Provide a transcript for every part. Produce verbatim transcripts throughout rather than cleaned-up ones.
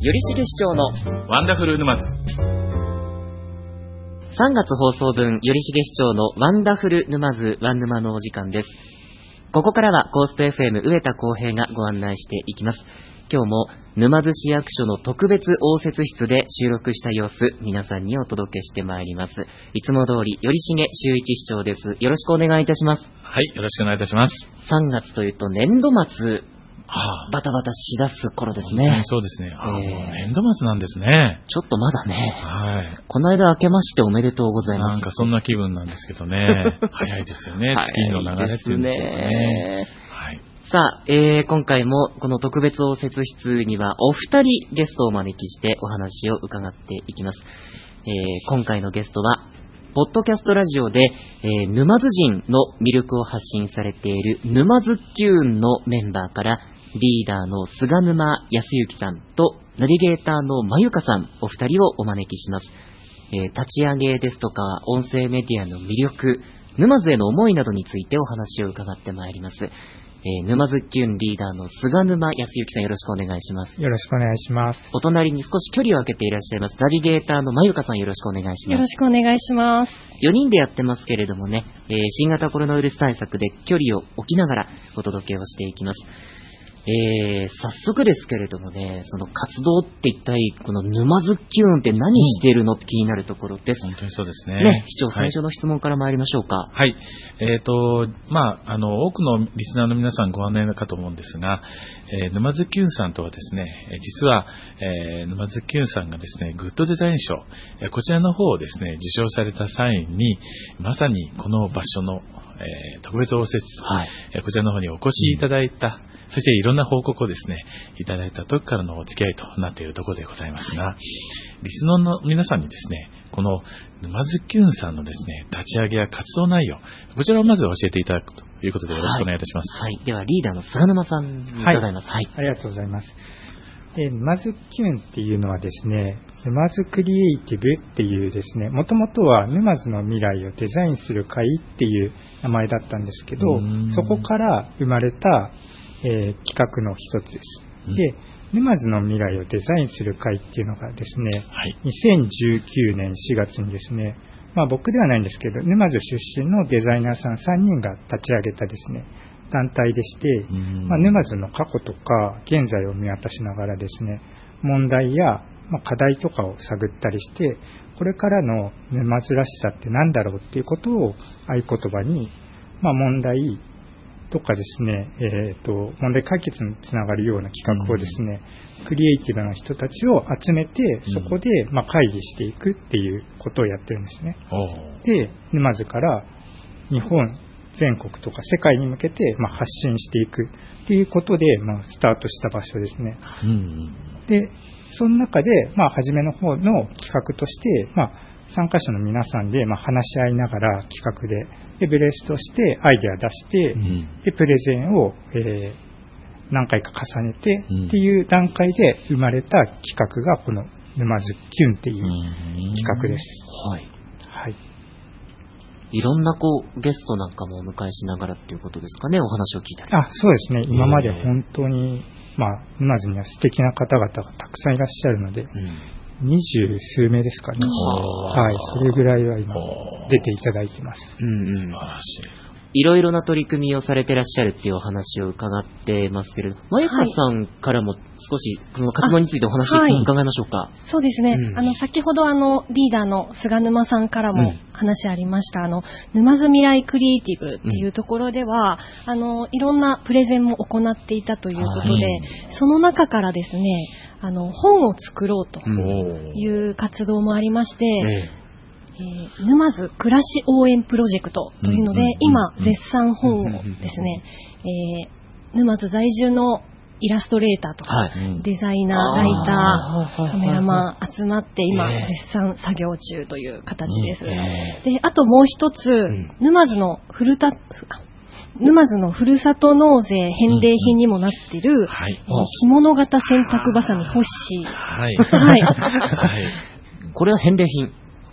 りしげ市長のワンダフル沼津。 さんがつ放送分、よりしげ市長のワンダフル沼津ワン沼のお時間です。ここからはコースト エフエム 上田浩平がご案内していきます。今日も沼津市役所の特別応接室で収録した様子、皆さんにお届けしてまいります。いつも通り、よりしげ周一市長です。よろしくお願いいたします。 はい、よろしくお願いいたします。 さんがつというと年度末、はあ、バタバタしだす頃ですね。 そうですね。あ、えー、もう年度末なんですね。 ちょっとまだね。 はい。 この間明けましておめでとうございます。 なんかそんな気分なんですけどね。早いですよね。月の流れっていうんですよね。はい。 さあ、えー、今回もこの特別応接室にはお二人ゲストをお招きしてお話を伺っていきます。えー、今回のゲストは、ポッドキャストラジオで、えー、沼津人の魅力を発信されている沼津キューンのメンバーから、リーダーの菅沼康之さんとナビゲーターのまゆかさん、お二人をお招きします。えー、立ち上げですとか音声メディアの魅力、沼津への思いなどについてお話を伺ってまいります。えー、沼津キューンリーダーの菅沼康之さん、よろしくお願いします。 よろしくお願いします。 お隣に少し距離を空けていらっしゃいますナビゲーターのまゆかさん、よろしくお願いします。 よろしくお願いします。 よにんでやってますけれどもね、えー、新型コロナウイルス対策で距離を置きながらお届けをしていきます。えー、早速ですけれどもね、その活動って一体この沼津キューンって何してるのって気になるところです。 本当にそうですね。 ね、市長、最初の質問から参りましょうか。 はい。えっと、まあ、あの、多くのリスナーの皆さんご案内かと思うんですが、えー、沼津キューンさんとはですね、実は、えー、沼津キューンさんがですね、グッドデザイン賞、えー、こちらの方をですね、受賞された際に、まさにこの場所の、えー、特別応接室、はい、えー、こちらの方にお越しいただいた、うん、そしていろんな報告をですね、いただいた時からのお付き合いとなっているところでございますが、リスナーの皆さんにですね、この沼津キューンさんのですね、立ち上げや活動内容、こちらをまず教えていただくということでよろしくお願いいたします。 はい。はい、ではリーダーの菅沼さんに伺います。 はい。はい、ありがとうございます。えー、沼津キューンっていうのはですね、沼津クリエイティブっていうですね、もともとは沼津の未来をデザインする会っていう名前だったんですけど、そこから生まれたえー、企画の一つです。うん、で、沼津の未来をデザインする会っていうのがですね、はい、にせんじゅうきゅうねんしがつにですね、まあ僕ではないんですけど、沼津出身のデザイナーさんさんにんが立ち上げたですね、団体でして、まあ、沼津の過去とか現在を見渡しながらですね、問題や、まあ、課題とかを探ったりして、これからの沼津らしさって何だろうっていうことを合言葉に、まあ問題、とかですね、えっと、問題解決につながるような企画をですね、うん、クリエイティブな人たちを集めて、そこで、まあ、会議していくっていうことをやってるんですね。うん、で、沼津から日本全国とか世界に向けて、まあ、発信していくっていうことで、まあ、スタートした場所ですね。うん、で、その中で、まあ、初めの方の企画として、まあ、参加者の皆さんで、まあ、話し合いながら企画で、で、ブレストしてアイデア出して、うん、で、プレゼンを、えー、何回か重ねて、うん、っていう段階で生まれた企画がこの沼津キュンっていう企画です。 はい。 はい。 いろんなこうゲストなんかもお迎えしながらっていうことですかね、お話を聞いたり。 あ、そうですね。今まで本当に、まあ、沼津には素敵な方々がたくさんいらっしゃるので、うん二十数名ですかね。はい、それぐらいは今出ていただいてます。 うんうん。素晴らしい。いろいろな取り組みをされてらっしゃるっていうお話を伺ってますけれど、まゆかさんからも少しその活動についてお話を伺いましょうか。はい、 そうですね。うん、あの先ほどあのリーダーの菅沼さんからも話ありました、うん、あの沼津未来クリエイティブっていうところでは、うん、あのいろんなプレゼンも行っていたということで、はい、その中からですね、あの本を作ろうという活動もありまして、うんえー、沼津暮らし応援プロジェクトというので、うんうんうん、今絶賛本をですね、えー、沼津在住のイラストレーターとか、はい、デザイナー、ライター、カメラマン集まって今絶賛作業中という形です。えー、で、あともう一つ、うん、沼津のふるた沼津のふるさと納税返礼品にもなっている、うんはい、着物型洗濯バサミホッシー。はい。はい。 これは返礼品。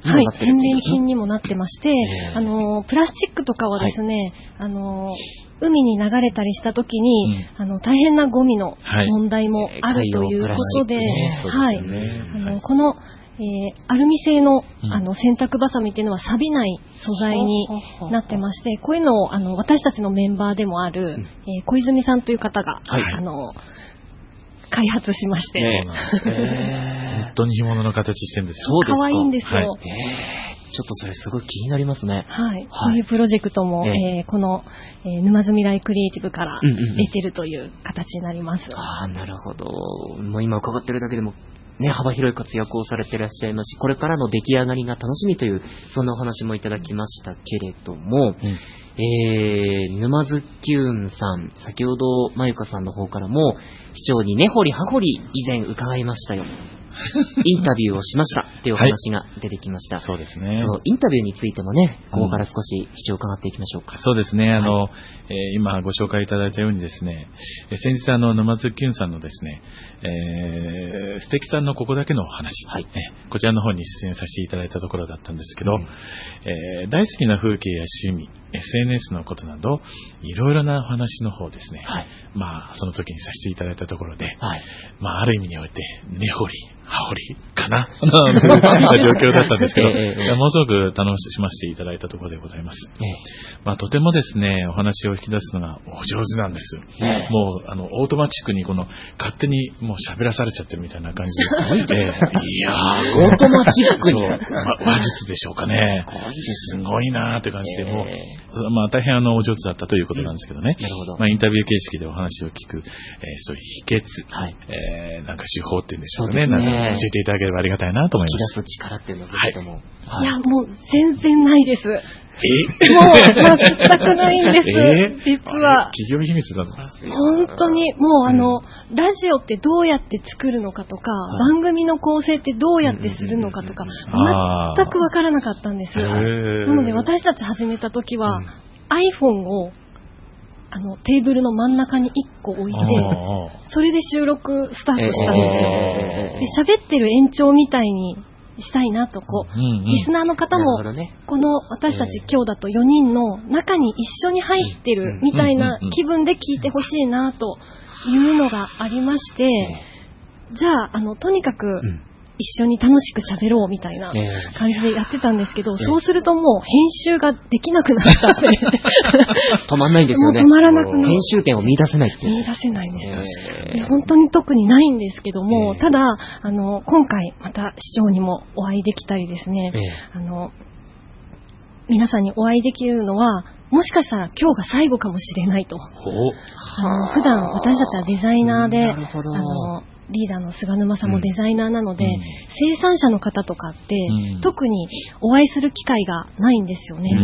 にもなってるっていう、 はい、返礼品にもなってまして、 えー、 あの、プラスチックとかはですね、はい、あの、海に流れたりしたときに、うん、あの、大変なゴミの問題もあるということで、はい、あの、この、えー、アルミ製の、あの洗濯バサミっていうのは錆びない素材になってまして、こういうのをあの私たちのメンバーでもある、うん、えー、小泉さんという方が、はい、あの開発しまして、 そうなんですね。本当に干物の形してるんですよ。 そうですか。 可愛いんですよ。はい、 えー、ちょっとそれすごい気になりますね。 はい。こういうプロジェクトも、えーえー、この、えー、沼津未来クリエイティブから出てるという形になります。 うんうんうん、ああ、なるほど。もう今伺ってるだけでもね、幅広い活躍をされていらっしゃいますし、これからの出来上がりが楽しみという、そんなお話もいただきましたけれども、うん、えー、沼津きゅんさん、先ほどまゆかさんの方からも、市長に根掘り葉掘り以前伺いましたよ。インタビューをしましたっていうお話が出てきました。 はい、そうですね。 そのインタビューについてもね、ここから少し市長伺っていきましょうか。 うん、そうですね。あの、はい、えー、今ご紹介いただいたようにですね、えー、先日あの沼津きゅんさんのですね、えー、素敵さんのここだけのお話、はい、えー、こちらの方に出演させていただいたところだったんですけど、うん、えー、大好きな風景や趣味、エスエヌエス のことなどいろいろなお話の方ですね、はい、まあその時にさせていただいたところで、はい、まあある意味において根掘り葉掘りかなな状況だったんですけど、えー、ものすごく楽しませていただいたところでございます。えー、まあとてもですねお話を引き出すのがお上手なんです。えー、もうあのオートマチックにこの勝手にもう喋らされちゃってるみたいな感じで、えー、いやーオートマチックに、ま、 話術でしょうかね。すごいなーって感じで、もう、えー、まあ大変あのお上手だったということなんですけどね。 うん、なるほど。 まあインタビュー形式でお話を聞く、えー、そういう秘訣、はい、えー、なんか手法っていうんでしょうかね。なんか教えていただければありがたいなと思います。 引き出す力っていうのはぜひとも。 はい、いや、もう全然ないです。えもう全くないんです。え実は。 企業秘密だぞ。 本当に、もうあの、うん、ラジオってどうやって作るのかとか、番組の構成ってどうやってするのかとか、全くわからなかったんです。なので私たち始めた時は、うん、iPhone をあのテーブルの真ん中にいっこ置いて、それで収録スタートしたんですよ。えー、で喋ってる延長みたいにしたいなとこう、うんうん、リスナーの方も、ね、この私たち今日だとよにんの中に一緒に入ってるみたいな気分で聞いてほしいなというのがありまして、じゃあ、あのとにかく、うん、一緒に楽しく喋ろうみたいな感じでやってたんですけど、えー、そうするともう編集ができなくなっちゃって止まんないんですよね。 もう止まらなくな編集点を見出せないって見出せないんですよ、えー、本当に特にないんですけども、えー、ただあの今回また市長にもお会いできたりですね、えー、あの皆さんにお会いできるのはもしかしたら今日が最後かもしれないと。あの普段私たちはデザイナーで、あのリーダーの菅沼さんもデザイナーなので、うん、生産者の方とかって、うん、特にお会いする機会がないんですよね、うん、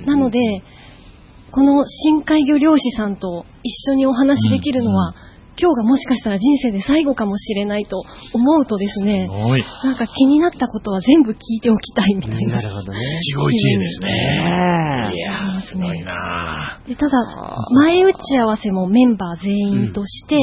なのでこの深海魚漁師さんと一緒にお話しできるのは、うん、今日がもしかしたら人生で最後かもしれないと思うとですね、なんか気になったことは全部聞いておきたいみたいな。 なるほどね。 一期一会ですね。 いやすごいなでただ、前打ち合わせもメンバー全員として、うん、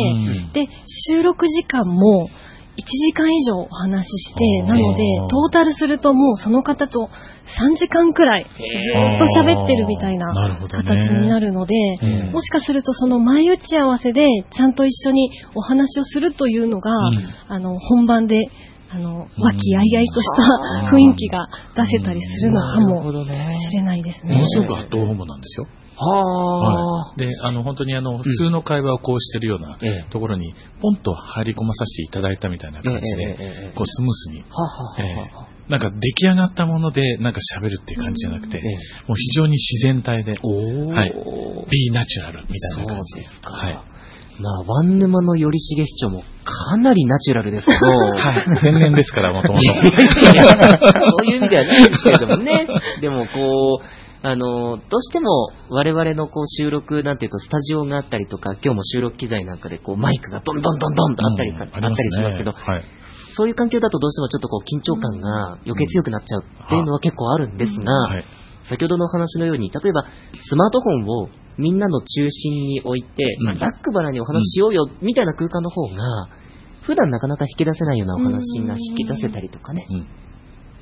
で、収録時間もいちじかん以上お話しして、なので、トータルするともうその方とさんじかんくらいずっと喋ってるみたいな形になるので、ね、もしかするとその前打ち合わせでちゃんと一緒にお話をするというのが、うん、あの本番であの和気あいあいとした雰囲気が出せたりするのかもしれないですね。 ものすごくアットホームなんですよ。はあ、で、あの本当にあの普通の会話をこうしてるようなところにポンと入り込まさせていただいたみたいな感じで、こうスムースに、なんか出来上がったものでなんか喋るっていう感じじゃなくて、もう非常に自然体で、はい、be natural みたいな感じです。はい。 まあ、ワン沼の頼重市長もかなりナチュラルですけど、 はい、天然ですから、もともと。 そういう意味ではないですけれどもね。でも、こう、あの、どうしても我々のこう収録なんていうとスタジオがあったりとか、今日も収録機材なんかでこうマイクがどんどんどんどんとあったりか、うん、あったりしますけど、はい、そういう環境だとどうしてもちょっとこう緊張感が余計強くなっちゃうっていうのは結構あるんですが、うんはい、先ほどのお話のように、例えばスマートフォンをみんなの中心に置いて、うん、ざっくばらんにお話ししようよみたいな空間の方が、普段なかなか引き出せないようなお話が引き出せたりとかね、うん、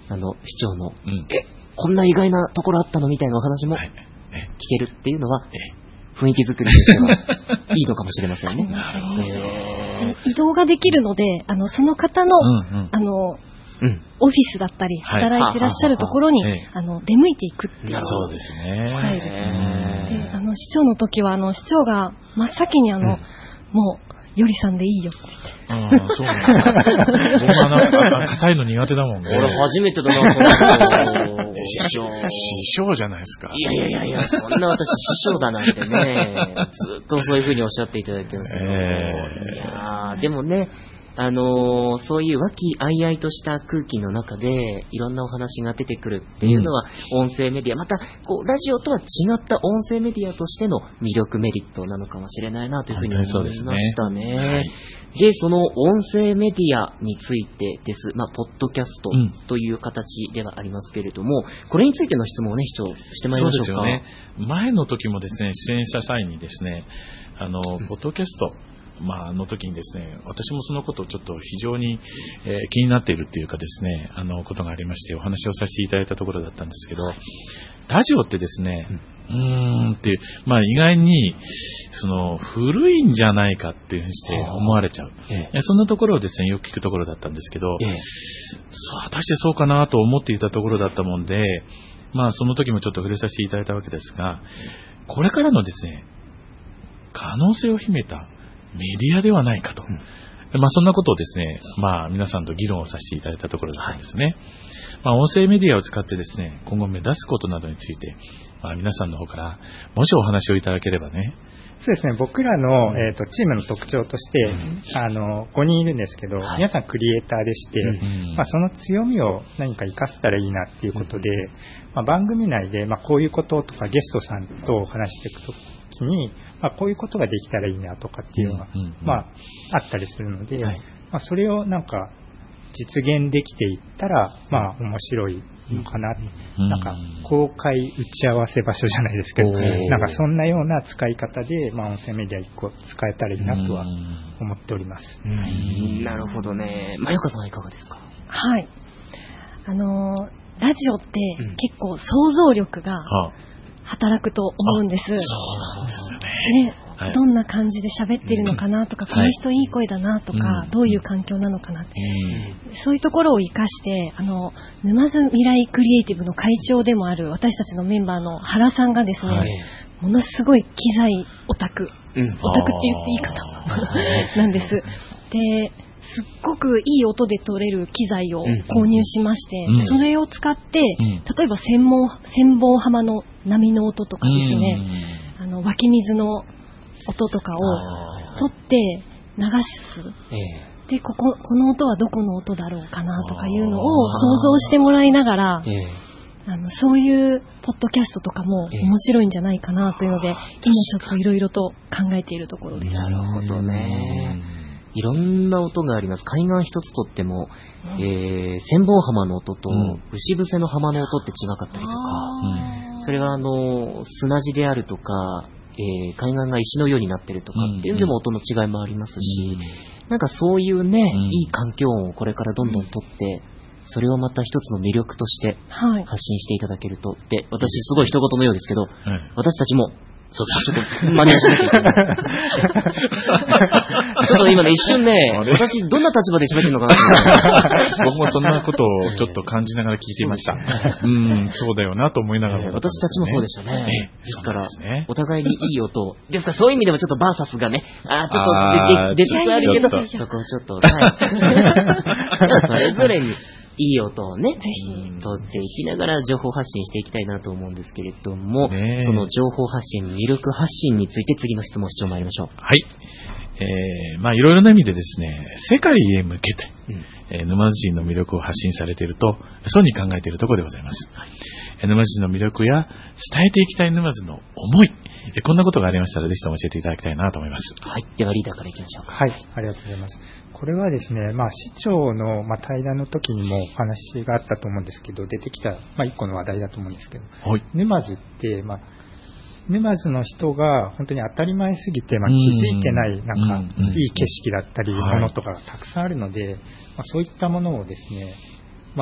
あの、市長の、 うん、 え、こんな意外なところあったのみたいなお話も聞はいけるっていうのは、雰囲気作りとしてはいいのかもしれませんね。 なるほど。 えー移動ができるので、あの、その方の、 うんうん、 あの、 うん、 オフィスだったり、働いてらっしゃるところに、 はい、 あの、出向いていくっていう。 そうですね。 スタイル。で、あの、市長の時は、あの、市長が真っ先にあの、うん、もう、よりさんでいいよって言って。 ああ、そうなんだ。僕はなんか、硬いの苦手だもんね。 俺初めてだな、その師匠。師匠じゃないですか。 いやいやいやいや、そんな私師匠だなんてね、ずっとそういう風におっしゃっていただいてるんですけど。えー、いやーでもね、あのー、そういう和気あいあいとした空気の中でいろんなお話が出てくるっていうのは、うん、音声メディア、またこうラジオとは違った音声メディアとしての魅力メリットなのかもしれないなというふうに思いましたね。で、ねはい、で、その音声メディアについてです。まあ、ポッドキャストという形ではありますけれども、うん、これについての質問をね、視聴してまいりましょうか。 そうですよね。前の時もですね、出演した際にですね、あの、ポッドキャスト、まあ、あの時にですね、私もそのことをちょっと非常に、えー、気になっているっていうかですね、あのことがありましてお話をさせていただいたところだったんですけど、ラジオってですね、うーんっていう、まあ意外にその古いんじゃないかっていうふうにして思われちゃう、ええ、そんなところをですねよく聞くところだったんですけど、ええ、果たしてそうかなと思っていたところだったもんで、まあその時もちょっと触れさせていただいたわけですが、これからのですね可能性を秘めたメディアではないかと、うん、まあそんなことをですね、まあ皆さんと議論をさせていただいたところだったんですね。はい、まあ音声メディアを使ってですね、今後目指すことなどについて、まあ皆さんの方からもしお話をいただければね。 そうですね、僕らの、えーと、チームの特徴として、うん、あのごにんいるんですけど、はい、皆さんクリエイターでして、うんまあ、その強みを何か活かせたらいいなっていうことで、うんまあ、番組内で、まあ、こういうこととかゲストさんと話していくときに、まあ、こういうことができたらいいなとかっていうのが、うんうんまあ、あったりするので、はいまあ、それをなんか実現できていったら、まあ、面白いのかな、うん、なんか公開打ち合わせ場所じゃないですけど、なんかそんなような使い方で、まあ、音声メディアいっこ使えたらいいなとは思っております。 うん、なるほどね。まゆかさんはいかがですか？ はい。あのー、ラジオって結構想像力が働くと思うんです。そうなんですよね。 ねはい、どんな感じで喋ってるのかなとか、うん、この人いい声だなとか、はい、どういう環境なのかなって、うん、そういうところを生かして、あの沼津未来クリエイティブの会長でもある私たちのメンバーの原さんがですね、はい、ものすごい機材オタク、うん、オタクって言っていいかとなんです。ですっごくいい音で撮れる機材を購入しまして、うん、それを使って、うん、例えば千本、千本浜の波の音とかですね、うん、あの湧き水の音とかを撮って流す、えー、でこここの音はどこの音だろうかなとかいうのを想像してもらいながら、えー、あのそういうポッドキャストとかも面白いんじゃないかなというので、えー、今ちょっといろいろと考えているところです。 なるほどね。いろんな音があります。海岸一つとっても、うんえー、千本浜の音と牛伏せの浜の音って違かったりとか、うん、それはあの砂地であるとか、えー、海岸が石のようになってるとかっていうのでも音の違いもありますし、うん、なんかそういうね、うん、いい環境音をこれからどんどんとって、それをまた一つの魅力として発信していただけると、で、私すごい一言のようですけど、はい、私たちもそうそう、ちょっと真似しなきゃいけない。ちょっと今ね、一瞬ね、私どんな立場で喋ってるのかなって僕もそんなことをちょっと感じながら聞いていました。うん、そうだよなと思いながら、ね。 私たちもそうでしたね。ですから、ね、お互いにいい音。ですから、そういう意味でもちょっとバーサスがね、あーちょっと出つつあるけど、そこをちょっと、はい。それぞれに。いい音をね、ぜひ取っていきながら情報発信していきたいなと思うんですけれども、ね、その情報発信、魅力発信について次の質問、視聴参りましょう。 はい。えー、まあいろいろな意味でですね、世界へ向けて、うんえー、沼津人の魅力を発信されていると、そうに考えているところでございます。はい、沼津人の魅力や伝えていきたい沼津の思い、えー、こんなことがありましたらぜひとも教えていただきたいなと思います。 はい。ではリーダーからいきましょう。 はい。ありがとうございます。これはですね、まあ、市長の、まあ、対談の時にもお話があったと思うんですけど、出てきた、まあ、一個の話題だと思うんですけど、はい、沼津って、まあ、沼津の人が本当に当たり前すぎて、まあ、気づいてない、なんか、いい景色だったり、ものとかがたくさんあるので、まあ、そういったものをですね、まあ、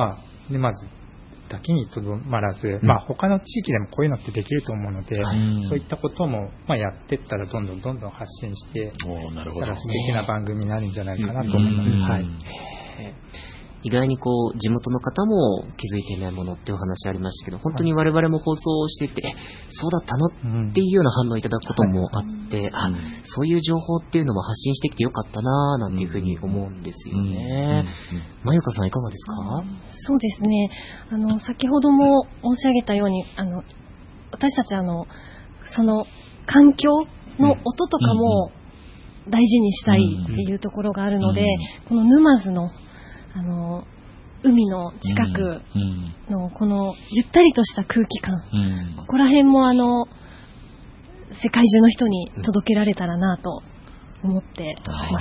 沼津だけにとどまらず、うん、まあ他の地域でもこういうのってできると思うので、うん、そういったこともまあやっていったらどんどんどんどん発信して、 おなるほど、 素敵な番組になるんじゃないかなと思います。うんはい、 意外にこう地元の方も気づいていないものってお話ありましたけど、本当に我々も放送してて、はい、そうだったのっていうような反応いただくこともあって、はい、あ、そういう情報っていうのも発信してきてよかったななんていうふうに思うんですよね。まゆかさんいかがですか？ そうですね。あの先ほども申し上げたように、あの私たちあのその環境の音とかも大事にしたいっていうところがあるので、この沼津のあの海の近くのこのゆったりとした空気感、うん、ここら辺もあの世界中の人に届けられたらなと思ってます。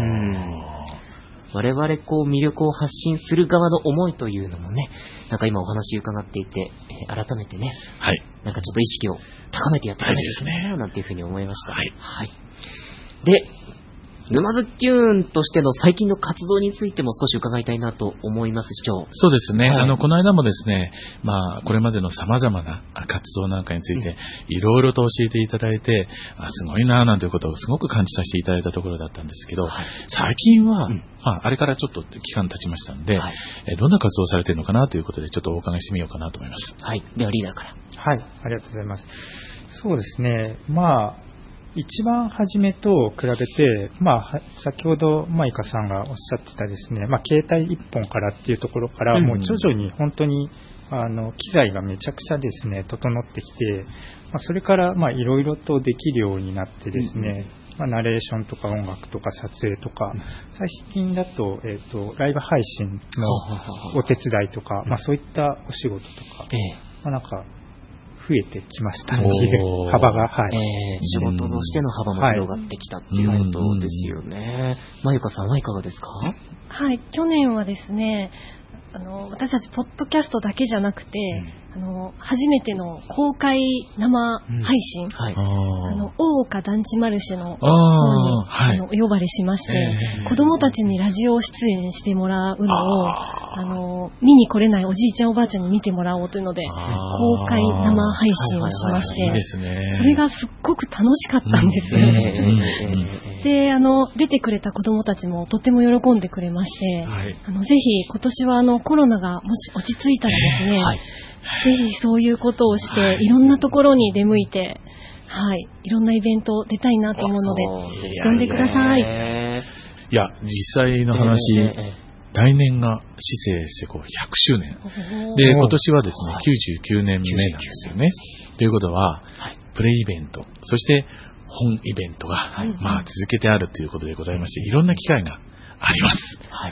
我々こう魅力を発信する側の思いというのもね、なんか今お話伺っていて、えー、改めてね、はい、なんかちょっと意識を高めてやっていかないといけないななんていうふうに思いました。はい。はい、で、沼津キューンとしての最近の活動についても少し伺いたいなと思います、市長。 そうですね、はい、あのこの間もですね、まあ、これまでの様々な活動なんかについていろいろと教えていただいて、あすごいなぁなんていうことをすごく感じさせていただいたところだったんですけど、はい、最近は、うんまあ、あれからちょっと期間経ちましたので、はい、えどんな活動をされているのかなということでちょっとお伺いしてみようかなと思います。 はい、ではリーダーから。 はい、ありがとうございます。そうですね、まあ一番初めと比べて、まあ、先ほどマイカさんがおっしゃってたですね、まあ、携帯一本からっていうところから、もう徐々に本当にあの機材がめちゃくちゃですね整ってきて、まあ、それからまあいろいろとできるようになってですね、まあ、ナレーションとか音楽とか撮影とか、最近だと、えっと、ライブ配信のお手伝いとか、まあ、そういったお仕事とか、まあ、なんか増えてきましたね、幅が、はいえー、仕事としての幅も広がってきたっていうことですよね。まゆかさんはいかがですか？ はい、去年はですね、あの私たちポッドキャストだけじゃなくて、うん、あの初めての公開生配信、うんはい、あの大岡団地マルシェの方にあのお呼ばれしまして、えー、子どもたちにラジオ出演してもらうのをああの見に来れないおじいちゃんおばあちゃんに見てもらおうというので公開生配信をしまして、それがすっごく楽しかったんですよね。であの出てくれた子どもたちもとても喜んでくれまして、はい、あのぜひ今年はあのコロナがもし落ち着いたらですね、はい、ぜひそういうことをして、はい、いろんなところに出向いて、はい、いろんなイベント出たいなと思うので呼んでください。 いや実際の話、えー、来年が市政施行ひゃくしゅうねんで、今年はですね、はい、きゅうじゅうきゅうねんめなんですよね。ということは、はい、プレイベントそして本イベントが、はい、まあ、続けてあるということでございまして、いろんな機会があります。 はい。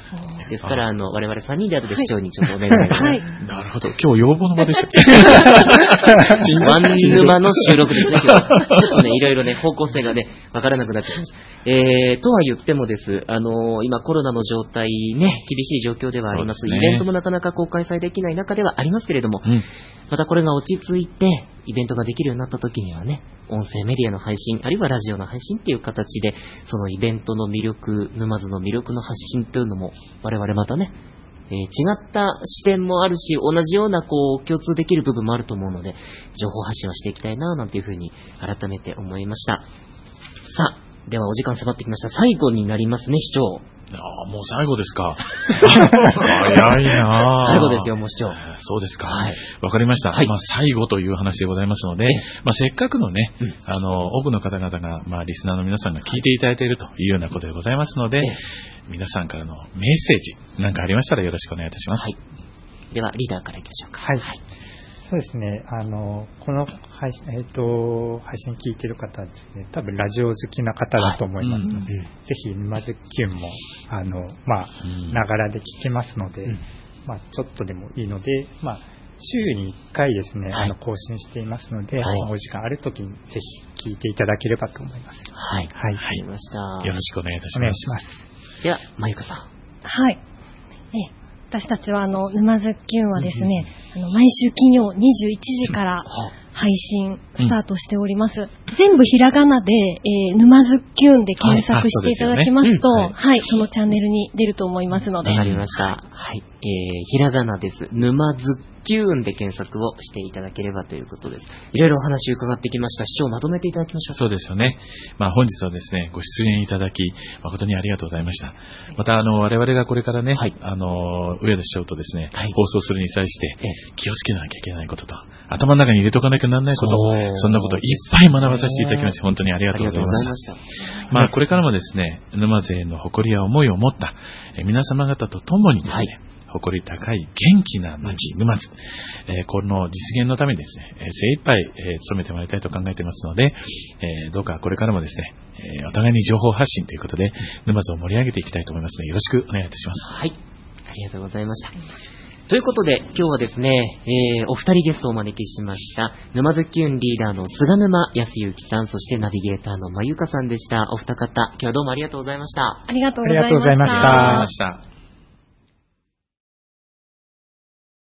ですから、あの、我々さんにんで後で市長にちょっとお願いします。はい。 なるほど。今日要望の場でした。 ワン沼の収録ですね、今日は。ちょっとね、いろいろね、方向性がね、わからなくなってきました。えー、とは言ってもです、あの、今コロナの状態ね、厳しい状況ではあります。イベントもなかなかこう開催できない中ではありますけれども、うん、またこれが落ち着いて、イベントができるようになった時にはね、音声メディアの配信、あるいはラジオの配信っていう形で、そのイベントの魅力、沼津の魅力の発信というのも、我々またね、えー、違った視点もあるし、同じようなこう、共通できる部分もあると思うので、情報発信をしていきたいな、なんていうふうに改めて思いました。さあ、ではお時間迫ってきました。最後になりますね、市長。 ああ、もう最後ですか。早いな最後ですよ、もう市長。 そうですか。はい。わかりました。はい、まあ、最後という話でございますので、まあ、せっかくのね、うん、あの、多くの方々が、まあ、リスナーの皆さんが聞いていただいているというようなことでございますので、皆さんからのメッセージなんかありましたらよろしくお願いいたします。はい。 では、リーダーからいきましょうか。 はい。はい、そうですね。あの、この配信、えっと、配信聞いてる方はですね、多分ラジオ好きな方だと思いますので、はいうん、ぜひ沼津キュンも、あの、まあ、ながらで聞けますので、うん、まあ、ちょっとでもいいので、まあ、週にいっかいですね、はい、あの、更新していますので、はい、お時間あるときにぜひ聞いていただければと思います。 はい。はい。わかりました。 よろしくお願いいたします。 お願いします。 では、まゆかさん。 はい。え私たちはあの沼津キュンはですね、うん、あの毎週金曜にじゅういちじから配信スタートしております。うん、全部ひらがなで、えー、沼津キュンで検索していただきますと、はい、そ、ねうんはい、そのチャンネルに出ると思いますので。 わかりました。はい、えー、ひらがなです。沼津キュンで検索をしていただければということです。いろいろお話伺ってきました。市長まとめていただきましょう。 そうですよね。まあ本日はですね、ご出演いただき、誠にありがとうございました。また、あの、我々がこれからね、はい、あの、上田市長とですね、はい、放送するに際して、気をつけなきゃいけないことと、頭の中に入れとかなきゃならないこと、そんなこといっぱい学ばさせていただきまして、本当にありがとうございました。まあ、これからもですね、沼津への誇りや思いを持った、え皆様方と共にですね、はい、誇り高い元気な町、沼津、えー、この実現のためにですね、えー、精一杯、えー、努めてまいりたいと考えていますので、えー、どうかこれからもですね、えー、お互いに情報発信ということで、沼津を盛り上げていきたいと思いますので、よろしくお願いいたします。 はい。ありがとうございました。ということで、今日はですね、えー、お二人ゲストをお招きしました、沼津キュンリーダーの菅沼康之さん、そしてナビゲーターのまゆかさんでした。お二方、今日はどうもありがとうございました。 ありがとうございました。 ありがとうございました。